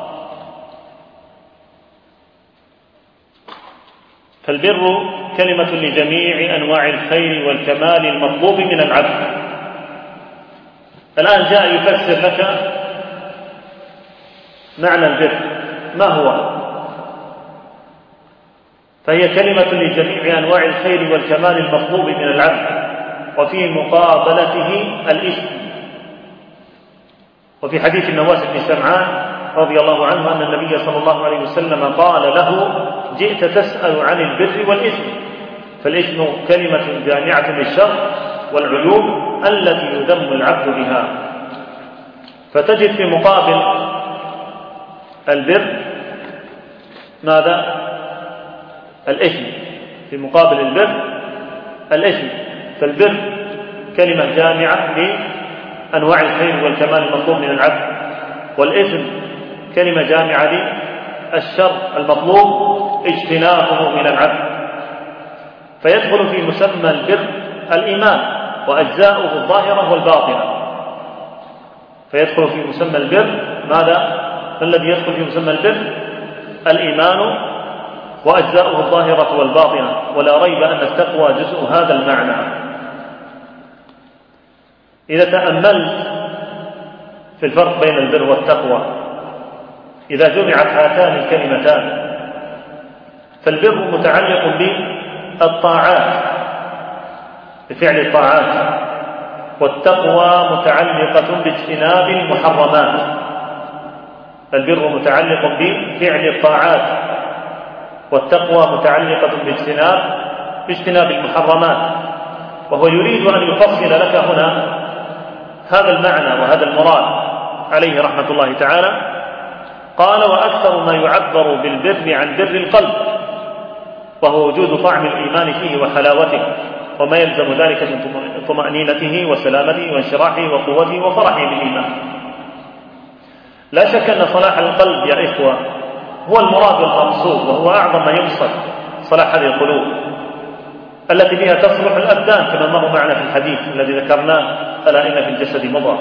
فالبر كلمة لجميع أنواع الخير والكمال المطلوب من العبد. الآن جاء يفسر لك معنى البر ما هو. فهي كلمة لجميع أنواع الخير والكمال المطلوب من العبد، وفي مقابلته الإثم. وفي حديث النواس بن سمعان رضي الله عنه أن النبي صلى الله عليه وسلم قال له: جئت تسأل عن البر والإثم. فالإثم كلمة جامعة للشر والعيوب التي يذم العبد بها. فتجد في مقابل البر ماذا؟ الإثم. في مقابل البر الإثم. فالبر كلمة جامعة لأنواع الخير والكمال المطلوب من العبد، والإثم كلمة جامعة للشر المطلوب اجتنابه من العبد. فيدخل في مسمى البر الإيمان وأجزاؤه الظاهرة والباطنة. فيدخل في مسمى البر ماذا؟ الذي يدخل في مسمى البر الإيمان وأجزاؤه الظاهرة والباطنة. ولا ريب أن التقوى جزء هذا المعنى. إذا تأملت في الفرق بين البر والتقوى، إذا جمعت هاتان الكلمتان، فالبر متعلق الطاعات بفعل الطاعات، والتقوى متعلقة باجتناب المحرمات. البر متعلق بفعل الطاعات، والتقوى متعلقة باجتناب باجتناب المحرمات. وهو يريد أن يفصل لك هنا هذا المعنى وهذا المراد عليه رحمة الله تعالى. قال: وأكثر ما يعبر بالبر عن بر القلب، وهو وجود طعم الإيمان فيه وحلاوته، وما يلزم ذلك من طمأنينته وسلامته وانشراحه وقوته وفرحه بالإيمان. لا شك أن صلاح القلب يا إخوة هو المراد والمقصود، وهو أعظم ما يقصد، صلاح هذه القلوب التي بها تصلح الأبدان كما مر معنا في الحديث الذي ذكرناه: ألا إن في الجسد مضغة.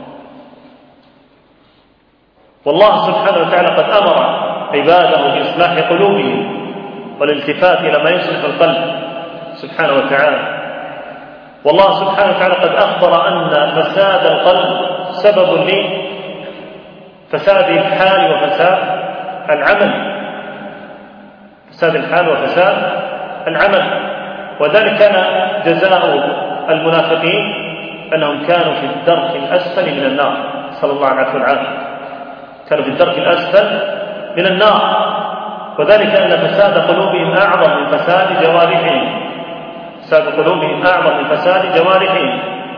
والله سبحانه وتعالى قد أمر عباده بإصلاح قلوبهم والالتفات إلى ما يصلح القلب سبحانه وتعالى. والله سبحانه وتعالى قد أخبر أن فساد القلب سبب لفساد الحال وفساد العمل، فساد الحال وفساد العمل. وذلك كان جزاء المنافقين أنهم كانوا في الدرك الأسفل من النار، صلى الله عليه وسلم، كانوا في الدرك الأسفل من النار. وذلك أن فساد قلوبهم أعظم من فساد جوارحهم، فساد قلوبهم أعظم من فساد جوارحهم.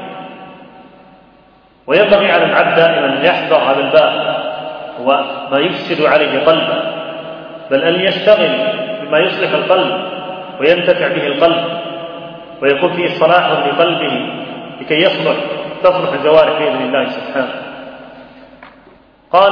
وينبغي على العبد دائما أن يحذر هذا الباب وما يفسد عليه قلبه، بل أن يشتغل بما يصلح القلب وينتفع به القلب ويكون فيه صلاح لقلبه لكي يصلح تصلح الجوارح بإذن الله سبحانه. قال: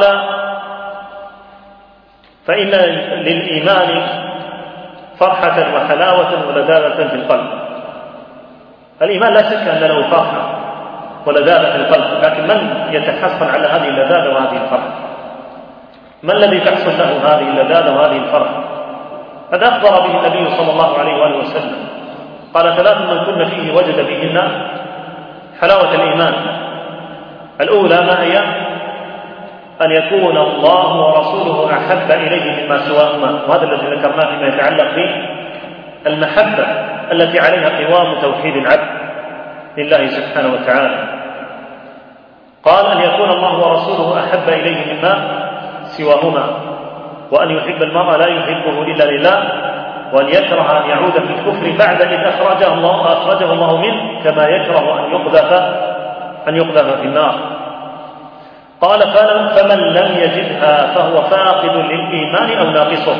فإن للإيمان فرحة وحلاوة ولذاذة في القلب. الإيمان لا شك أن له فرحة ولذاذة في القلب، لكن من يتحصل على هذه اللذاذة وهذه الفرحة؟ ما الذي تحصل له هذه اللذاذة وهذه الفرحة؟ قد أخبر به النبي صلى الله عليه وآله وسلم، قال: ثلاث من كن فيه وجد فيهن حلاوة الإيمان. الأولى ما هي؟ أن يكون الله ورسوله أحب إليه مما سواهما، وهذا الذي ذكرناه فيما يتعلق بالمحبة التي عليها قوام توحيد العبد لله سبحانه وتعالى. قال: أن يكون الله ورسوله أحب إليه مما سواهما، وأن يحب المرء لا يحبه إلا لله، وأن يكره أن يعود في الكفر بعد إذ أخرجه الله, أخرجه الله منه، كما يكره أن يقذف أن يقذف في النار. قال: فمن لم يجدها فهو فاقد للإيمان أو ناقصه.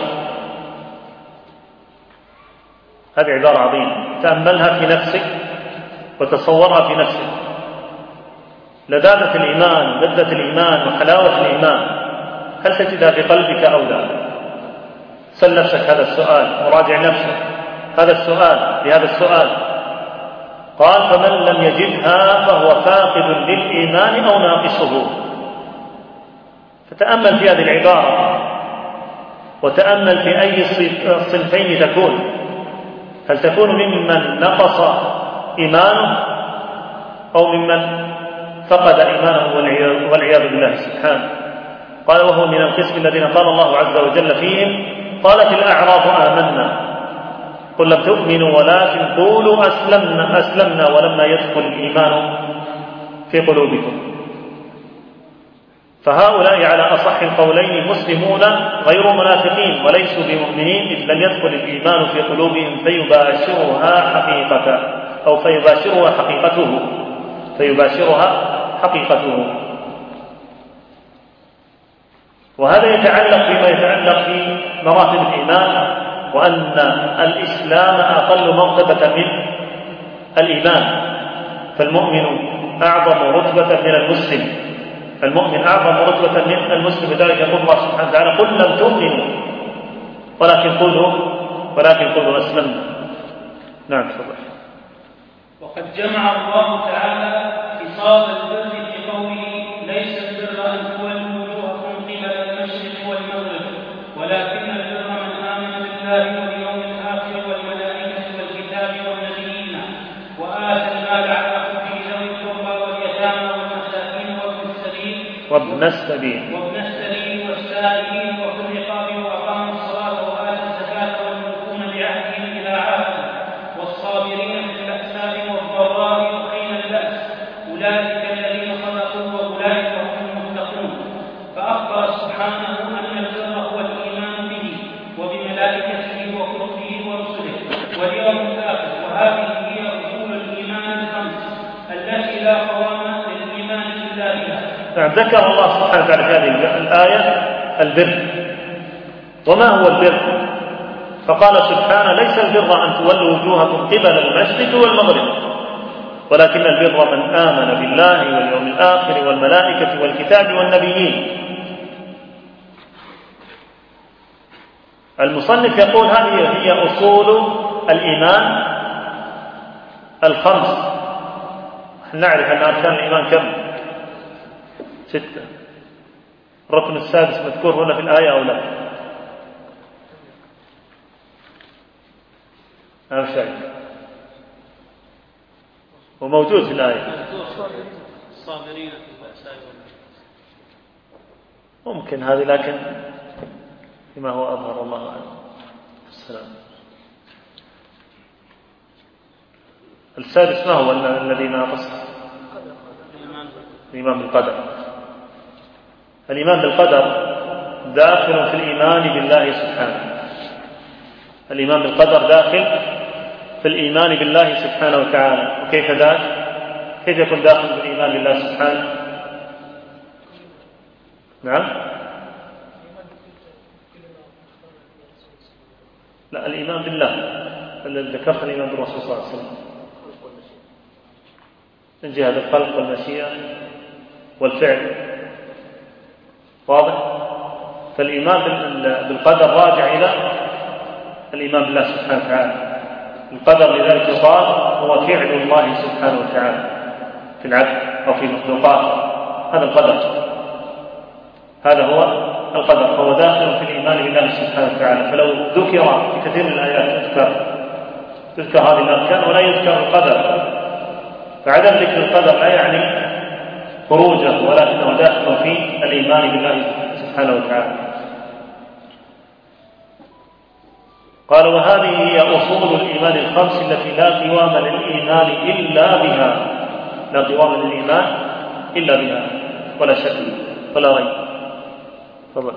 هذه عبارة عظيمة، تأملها في نفسك وتصورها في نفسك. لذاذة الإيمان، لذة الإيمان وحلاوة الإيمان، هل تجدها في قلبك أو لا؟ سل نفسك هذا السؤال وراجع نفسك هذا السؤال بهذا السؤال. قال: فمن لم يجدها فهو فاقد للإيمان أو ناقصه. فتأمل في هذه العبارة وتأمل في أي الصنفين تكون. هل تكون ممن نقص إيمانه أو ممن فقد إيمانه والعياذ بالله سبحانه؟ قال: وهو من القسم الذين قال الله عز وجل فيهم: قالت الأعراب آمنا قل لم تؤمنوا ولكن قولوا أسلمنا, أسلمنا ولما يدخل الإيمان في قلوبكم. فهؤلاء على أصح القولين مسلمون غير منافقين وليسوا بمؤمنين، إذ لم يدخل الإيمان في قلوبهم فيباشرها حقيقة أو فيباشرها حقيقته فيباشرها حقيقته. وهذا يتعلق بما يتعلق في مراتب الإيمان، وأن الإسلام أقل مرتبة من الإيمان، فالمؤمن أعظم رتبة من المسلم المؤمن أعظم رتبة من المسلم. لذلك يقول الله سبحانه وتعالى: قل لم تؤمنوا ولكن قولوا ولكن قولوا أسلمنا. نعم تفضل. وقد جمع الله تعالى خصال البر في قوله: ليس البر أن تولوا وجوهكم قبل المشرق والمغرب ولكن البر من آمن بالله واليوم الآخر والملائكة والكتاب والنبيين وآتى المال على حبه ذوي القربى واليتامى والمساكين وابن السبيل وابن السبيل وابن السبيل والسائلين وفي الرقاب وأقاموا الصلاة وآتوا الزكاة والموفون بعهدهم إذا عاهدوا لا قوام للإيمان إلا بها. نعم. ذكر الله سبحانه وتعالى في هذه الآية البر. وما هو البر؟ فقال سبحانه: ليس البر أن تولوا وجوهكم قبل المشرق والمغرب ولكن البر من آمن بالله واليوم الآخر والملائكة والكتاب والنبيين. المصنف يقول هذه هي أصول الإيمان الخمس. نعرف أن أركان الإيمان كم؟ ستة. الركن السادس مذكور هنا في الآية أو لا؟ أنا شايف وموجود في الآية. الصابرين في البأساء ممكن هذه، لكن فيما هو أظهر الله أعلم. السلام. السادس ما هو الذي ناقص؟ الإيمان بالقدر. الإيمان بالقدر داخل في الإيمان بالله سبحانه. الإيمان بالقدر داخل في الإيمان بالله سبحانه وتعالى. وكيف ذاك؟ كيف يكون داخل في الإيمان بالله سبحانه؟ نعم. لا، الإيمان بالله الذي ذكرت الإيمان بالرسول صلى الله عليه وسلم من جهة الخلق والمشيئة والفعل. واضح؟ فالإيمان بالقدر راجع إلى الإيمان بالله سبحانه وتعالى. القدر لذلك يقال هو فعل الله سبحانه وتعالى في العبد أو في المخلوقات. هذا القدر، هذا هو القدر، فهو داخل في الإيمان بالله سبحانه وتعالى. فلو ذكر في كثير من الآيات تذكر تذكر هذه الأركان ولا يذكر القدر، فعدم ذكر القدر لا يعني خروجه، ولكنه داخل في الإيمان بالله سبحانه وتعالى. قال: وهذه هي أصول الإيمان الخمس التي لا قوام للإيمان إلا بها. لا قوام للإيمان إلا بها، ولا شك ولا ريب. تفضل.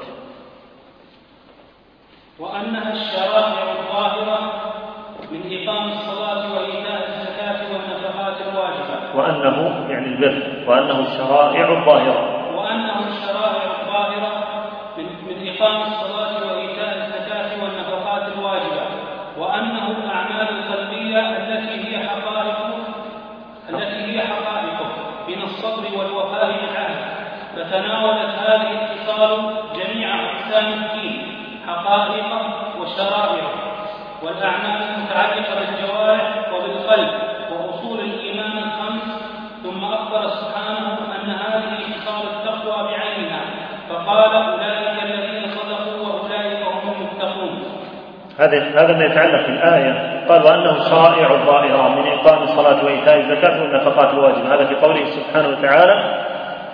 وأنها الشرائع الظاهرة من إقام الصلاة وإيتاء الزكاة والنفقات الواجبة. وأنه يعني البر، وأنه الشرائع الظاهرة وأنه الشرائع الظاهرة من, من إقام الصلاة وإيتاء الزكاة والنفقات الواجبة. وأنه الأعمال القلبية التي هي حقائق التي هي حقائقه من الصبر والوفاء بالعهد. فتناولت هذه الاتصال جميع أقسام الدين، حقائقه وشرائعه، والأعمال المتعلقة بالجوارح وبالقلب، وأصول الإيمان الخمس. ثم أخبر سبحانه أن هذه خصال التقوى بعينها، فقال: أولئك الذين صدقوا وأولئك هم المتقون. هذا هذا ما يتعلق بالآية. قال: وأنه شرائع ظاهرة من إقام الصلاة وإيتاء الزكاة والنفقات الواجبة. هذا في قوله سبحانه وتعالى: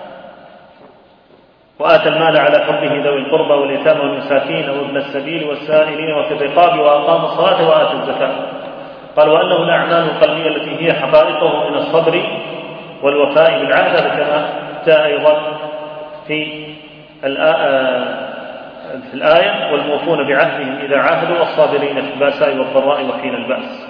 وآتى المال على حبه ذوي القربى واليتامى والمساكين وابن السبيل والسائلين وفي الرقاب وأقام الصلاة وآتى الزكاة. قال: وأنه الأعمال القلبية التي هي حقائقه من الصبر والوفاء بالعهد. هذا كما جاء أيضا في في الآية: والموفون بعهدهم إذا عاهدوا والصابرين في البأساء والضراء وحين البأس.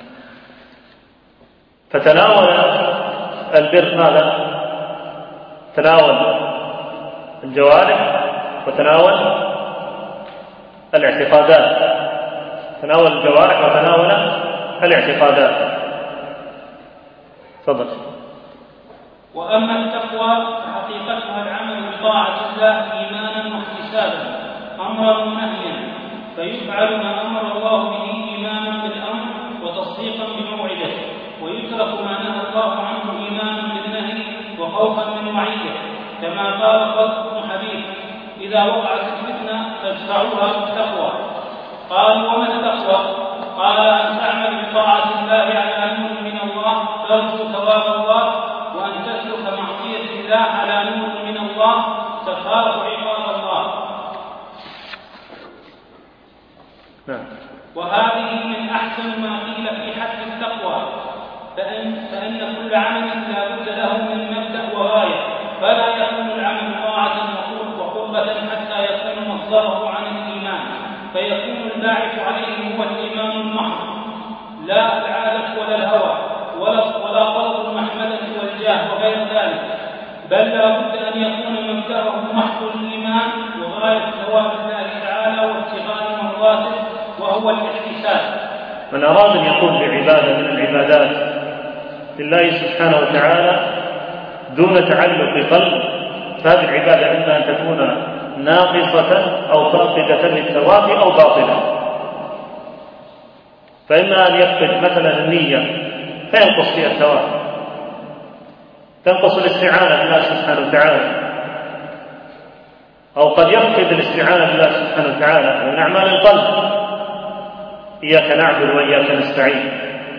فتناول البر ماذا؟ تناول الجوارح وتناول الاعتقادات. تناول الجوارح وتناول الاعتقادات. تفضل. وأما التقوى فحقيقتها العمل بطاعة الله إيمانا واحتسابا، أمرا ونهيا، فيفعل ما أمر الله به إيمانا بالأمر وتصديقا بموعده، ويترك ما نهى الله عنه إيمانا بالنهي وخوفا من وعيده، كما قال خلق بن حبيب: إذا وقعت الفتنة فادفعوها بالتقوى. قال: وما التقوى؟ قال: أن تعمل بطاعة الله على نور من الله ترجو ثواب الله، وأن تترك معصية الله على نور من الله تخاف عقاب الله. نعم. وهذه من أحسن ما قيل في حد التقوى، فإن, فإن كل عمل لا بد له من مبدأ وغاية، فلا يكون العمل طاعة وقربة حتى يكون مصدره عن الإيمان، فيكون الباعث عليه هو الإيمان المحض، لا العادة ولا الهوى ولا ولا طلب المحمدة والجاه، بل لا بد أن يكون مبدأه محض الإيمان وغاية ثواب الله تعالى وابتغاء مرضاته وهو الاحتساب. من أراد أن يقوم بعبادة من العبادات لله سبحانه وتعالى دون تعلق قلب، فهذه العبادة إما أن تكون ناقصة أو فاقدة للثواب أو باطلة. فإما أن يفقد مثلا النية فينقص فيها الثواب، تنقص الاستعانة بالله سبحانه وتعالى، أو قد يفقد الاستعانة بالله سبحانه وتعالى من أعمال القلب، إياك نعبد وإياك نستعين.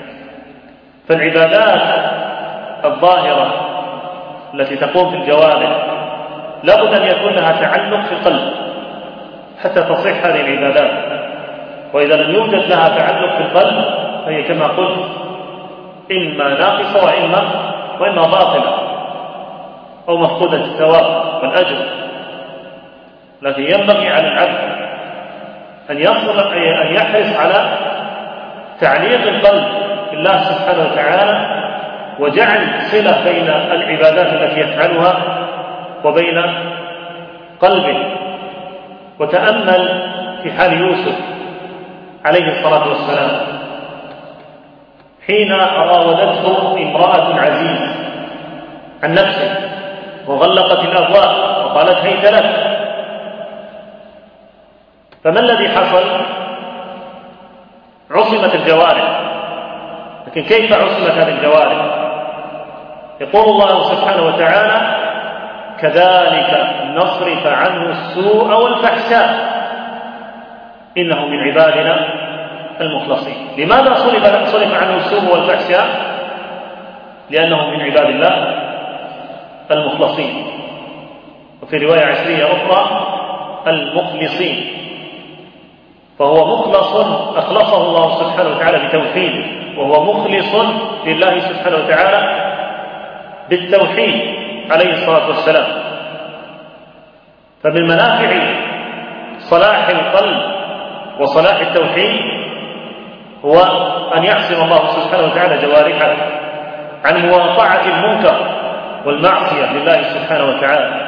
فالعبادات الظاهرة التي تقوم في الجوارح لابد أن يكون لها تعلق في القلب حتى تصح هذه العبادات، وإذا لم يوجد لها تعلق في القلب فهي كما قلت إما ناقصة وإما, وإما باطلة أو مفقودة الثواب والأجر. لكن ينبغي على العبد أن يصل أن يحرص على تعليق القلب بالله سبحانه وتعالى وجعل صلة بين العبادات التي يفعلها وبين قلبه. وتأمل في حال يوسف عليه الصلاة والسلام حين راودته امرأة العزيز عن نفسه وغلقت الأبواب وقالت هيت لك، فما الذي حصل؟ عصمت الجوارح. لكن كيف عصمت هذه الجوارح؟ يقول الله سبحانه وتعالى كذلك نصرف عنه السوء والفحشاء إنه من عبادنا المخلصين. لماذا صرف عنه السوء والفحشاء؟ لأنه من عباد الله المخلصين، وفي رواية عشرية أخرى المخلصين. فهو مخلص أخلصه الله سبحانه وتعالى بتوحيده، وهو مخلص لله سبحانه وتعالى بالتوحيد عليه الصلاة والسلام. فمن منافع صلاح القلب وصلاح التوحيد هو أن يعصم الله سبحانه وتعالى جوارحه عن مواقعة المنكر والمعصية لله سبحانه وتعالى.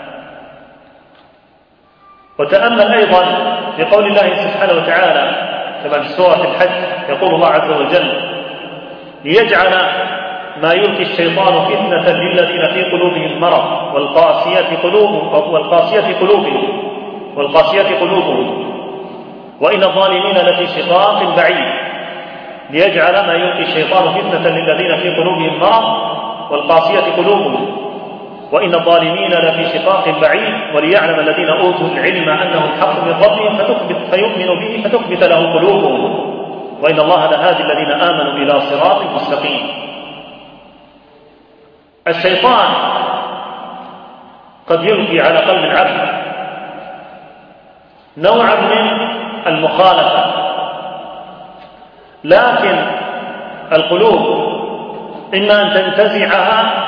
وتأمل أيضا في قول الله سبحانه وتعالى كما في سورة الحج، يقول الله عز وجل ليجعل ما يلقي الشيطان فتنة للذين في قلوبهم مرض والقاسية قلوبهم والقاسية قلوبهم والقاسية قلوبهم وإن الظالمين لفي شقاق بعيد. ليجعل ما يلقي الشيطان فتنة للذين في قلوبهم مرض والقاسية قلوبهم وإن الظالمين لفي شقاق بعيد وليعلم الذين أوتوا العلم أنه الحق من ربهم فيؤمنوا به فتثبت له قلوبهم وإن الله لهادي الذين آمنوا إلى صراط مستقيم. الشيطان قد يلقي على قلب العبد نوعا من المخالفة، لكن القلوب إما أن تنتزعها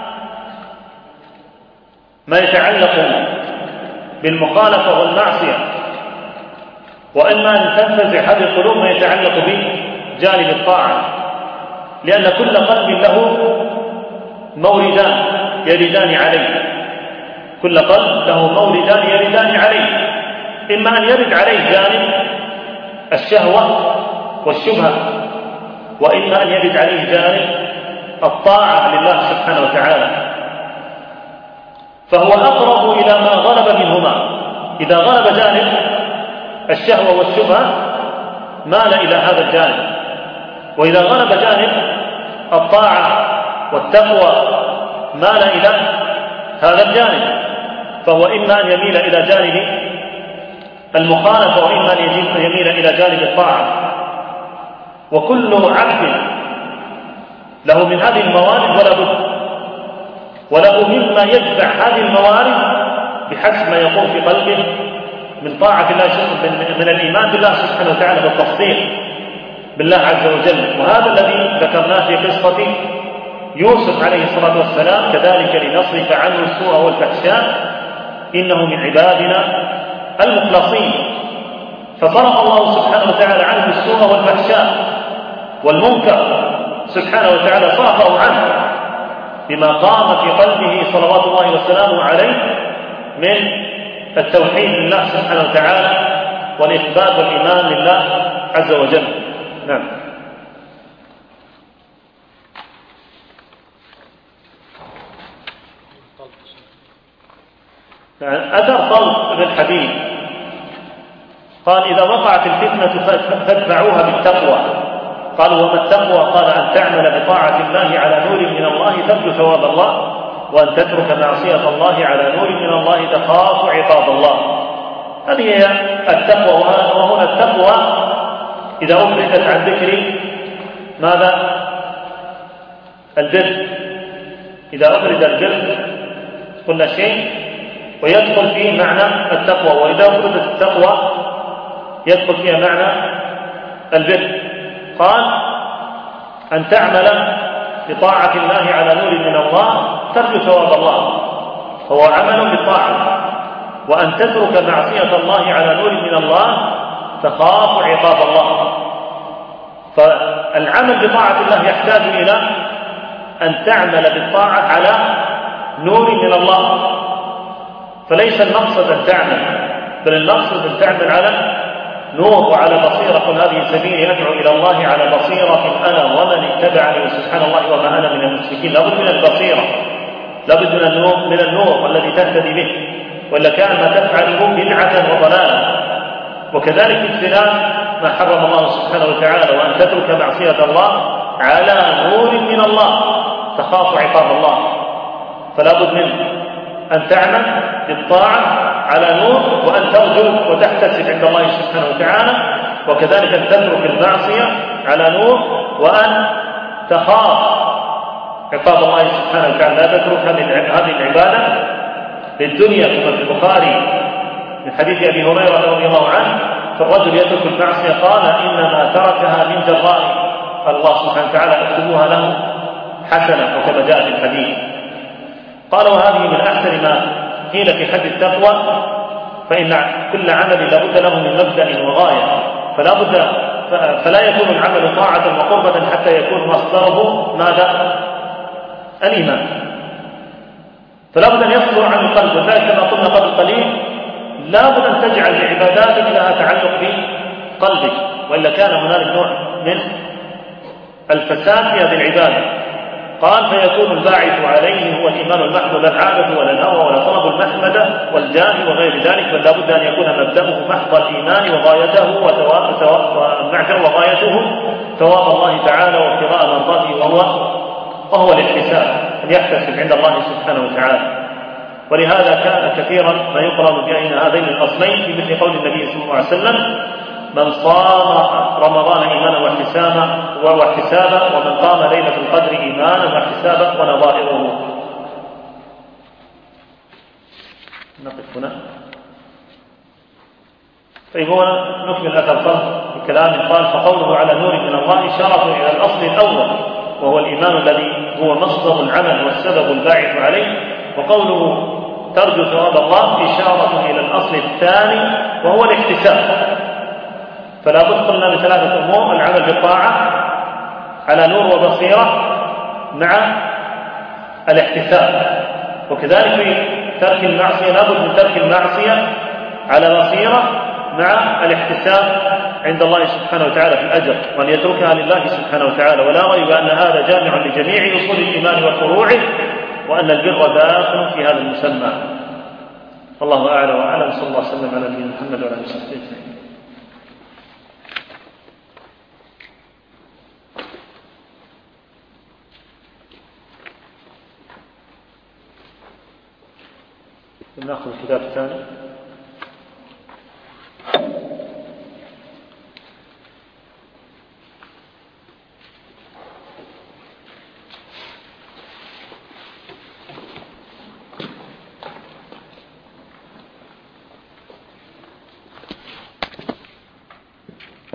ما يتعلق بالمخالفة والمعصية، وإما أن تنتزع هذه القلوب ما يتعلق بجانب الطاعة، لأن كل قلب له موردان يردان عليه، كل قلب له موردان يردان عليه، إما أن يرد عليه جانب الشهوة والشبهة، وإما أن يرد عليه جانب الطاعة لله سبحانه وتعالى. فهو أقرب إلى ما غلب منهما. إذا غلب جانب الشهوة والشبهة مال إلى هذا الجانب، وإذا غلب جانب الطاعة والتقوى مال إلى هذا الجانب. فهو إما أن يميل إلى جانب المخالفة وإما أن يميل إلى جانب الطاعة. وكل عبد له من هذه الموارد ولا بد، وله مما يدفع هذه الموارد بحسب ما يقوم في قلبه من طاعة الله من الإيمان بالله سبحانه وتعالى بالتصديق بالله عز وجل. وهذا الذي ذكرناه في قصة يوسف عليه الصلاة والسلام كذلك لنصرف عنه السوء والفحشاء إنه من عبادنا المخلصين. فصرف الله سبحانه وتعالى عنه السوء والفحشاء والمنكر سبحانه وتعالى صرفه عنه بما قام في قلبه صلوات الله وسلامه عليه من التوحيد لله سبحانه وتعالى والإثبات والإيمان لله عز وجل. نعم. أثر طلق بن حبيب قال إذا وقعت الفتنة فادفعوها بالتقوى. قالوا وما التقوى؟ قال أن تعمل بطاعة الله على نور من الله ترجو ثواب الله، وأن تترك معصية الله على نور من الله تخاف عقاب الله. هذه هي التقوى. وهنا التقوى إذا أفردت عن ذكر ماذا؟ البر. إذا أفرد البر كل شيء ويدخل فيه معنى التقوى، وإذا أفردت التقوى يدخل فيها معنى البر. قال أن تعمل بطاعة الله على نور من الله ترجو ثواب الله، هو عمل بالطاعة، وأن تترك معصية الله على نور من الله تخاف عقاب الله. فالعمل بطاعة الله يحتاج إلى أن تعمل بالطاعة على نور من الله، فليس المقصد أن تعمل، بل المقصد أن تعمل على نور وعلى بصيرة. قل هذه سبيلي أدعو إلى الله على بصيرة أنا ومن اتبعني وسبحان الله وما أنا من المشركين. لابد من البصيرة، لابد من النور, من النور الذي تهتدي به، ولا كان ما تفعله بدعة وضلالة. وكذلك اجتناب ما حرم الله سبحانه وتعالى، وأن تترك معصية الله على نور من الله تخاف عقاب الله. فلا بد من أن تعمل بالطاعة على نور، وأن ترجو وتحتسب عند الله سبحانه وتعالى، وكذلك أن تترك المعصية على نور، وأن تخاف عقاب الله سبحانه وتعالى. لا تترك هذه العبادة للدنيا، كما في البخاري من حديث أبي هريرة رضي الله عنه فالرجل يترك المعصية قال إنما تركها من جراء الله سبحانه وتعالى اكتبوها له حسنة، وكما جاء في الحديث. قال وهذه من أحسن ما قيل في حد التقوى، فإن كل عمل لابد له من مبدأ وغاية، فلا بد فلا يكون العمل طاعة وقربة حتى يكون مصدره ماذا؟ الإيمان. فلا بد أن يصدر عن القلب، وذلك كما قلنا قبل قليل لا بد أن تجعل لعباداتك لها تعلق بقلبك، وإلا كان هنالك نوع من الفساد في هذه العبادة. قال فيكون الباعث عليه هو الإيمان المحض، لا العادة ولا الهوى ولا طلب المحمدة والجاه وغير ذلك، بل لا بد أن يكون مبدأه محض الإيمان وغايته ومعذر وغايته ثواب الله تعالى وابتغاء مرضاته، وهو وهو الاحتساب، أن يحتسب عند الله سبحانه وتعالى. ولهذا كان كثيرا ما يقرن بين هذين الأصلين في مثل قول النبي صلى الله عليه وسلم من صام رمضان إيمانا واحتسابا واحتسابا ومن قام ليلة القدر إيمانا واحتسابا ونظائره. نقف هنا. طيب هو نكمل أثر صلب بكلام قال فقوله على نور من الله إشارة إلى الأصل الأول وهو الإيمان الذي هو مصدر العمل والسبب الباعث عليه، وقوله ترجو ثواب الله إشارة إلى الأصل الثاني وهو الاحتساب. فلا بد قلنا بثلاثة أمور: العمل بالطاعة على نور وبصيرة مع الاحتساب، وكذلك في ترك المعصية لا بد من ترك المعصية على بصيرة مع الاحتساب عند الله سبحانه وتعالى في الأجر، وأن يتركها لله سبحانه وتعالى. ولا ريب أن هذا جامع لجميع أصول الإيمان وفروعه، وأن البر داخل في هذا المسمى. الله أعلى وأعلم. صلى الله وسلم على نبينا محمد وعلى آله وصحبه أجمعين. نأخذ الكتاب الثاني.